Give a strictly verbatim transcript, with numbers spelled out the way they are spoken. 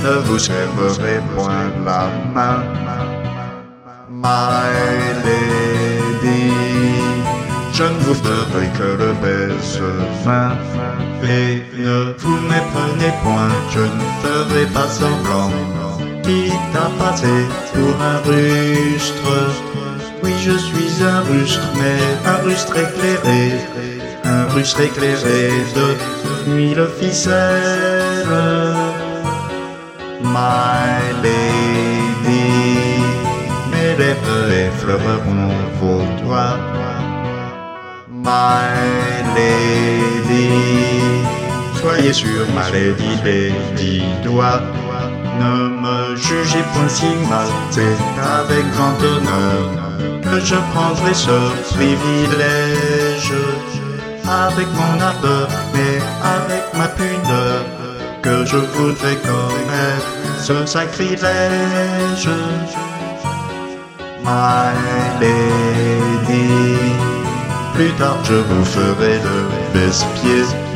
ne vous serrerai point la main. My lady, je ne vous ferai que le baise-main. Et ne vous méprenez point, je ne ferai pas semblant, quitte à passer pour un rustre. Oui, je suis un rustre, mais un rustre éclairé, un rustre éclairé de mille ficelles. My lady, mes lèvres effleureront vos doigts. My lady, soyez sûre, ma lady, lady doigt. Ne me jugez point si mal, c'est avec grand honneur que je prendrai ce privilège. Avec mon ardeur, mais avec ma pudeur, que je voudrais commettre ce sacrilège. My lady, plus tard je vous ferai le baisse-pied.